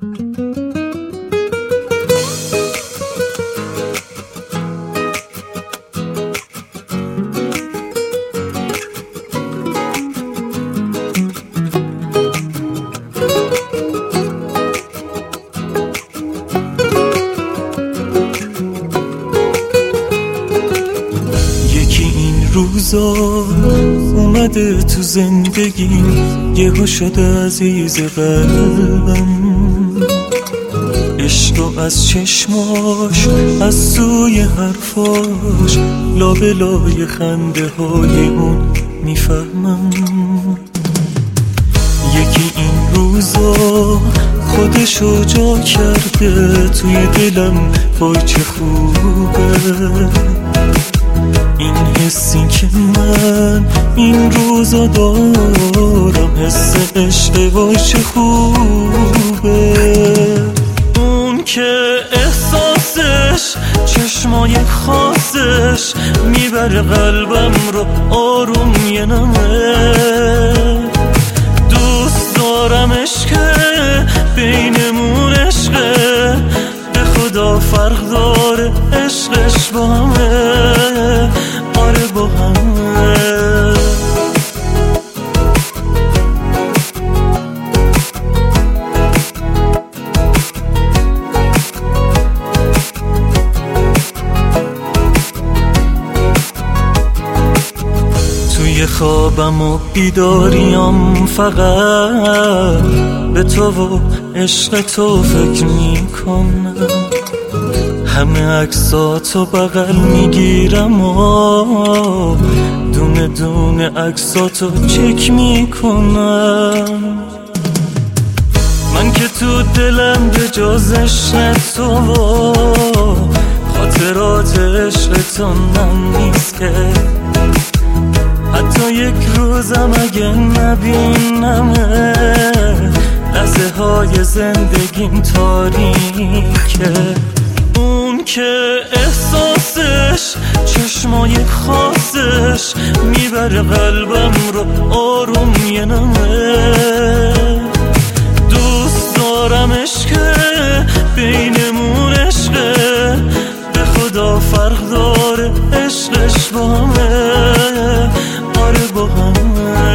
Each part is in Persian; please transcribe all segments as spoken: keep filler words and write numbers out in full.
روزا اومده تو زندگی، یهو شده عزیز قلبم. عشق رو از چشماش، از سوی حرفاش، لابلای خنده های اون میفهمم. یکی این روزا خودشو جا کرده توی دلم، وای چه خوبه این حسی که من این روزا دارم، حس عشق وای چه خوبه. اون که احساسش، چشمای خاصش میبره قلبم رو آروم یه نمه. دوست دارمش که بینمون عشقه، به خدا فرق داره عشقش با همه. آره با همه. توی خوابم و بیداریم فقط به تو و عشق تو فکر میکنم. همه عکساتو بغل میگیرم و دونه دونه عکساتو چک میکنم. من که تو دلم به جز عشق تو و خاطرات عشق تو نم نیست که حتی یک روزم اگه نبینمه، لحظه های زندگیم تاریکه. اون که احساسش، چشمای خاصش میبره قلبم رو آروم یه نمه. دوست دارمش که بینمون عشقه، به خدا فرق داره عشقش با همه. آره با همه.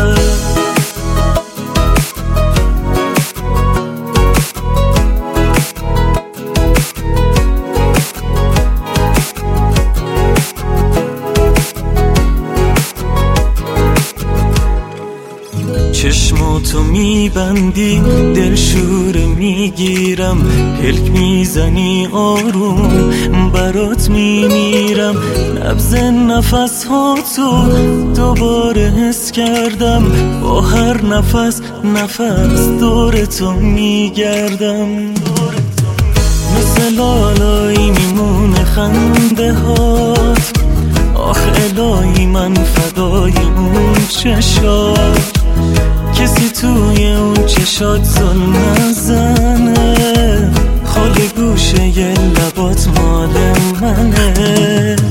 چشماتو میبندی دلشوره میگیرم، پلک میزنی آروم برات میمیرم. نبض نفس ها تو دوباره حس کردم، با هر نفس نفس دور تو میگردم. مثل لالایی میمونه خنده هات، آخ الهی من فدای اون چشات. کسی توی اون چشات ظلم نزنه، خاله گوشه یه لبات مال منه.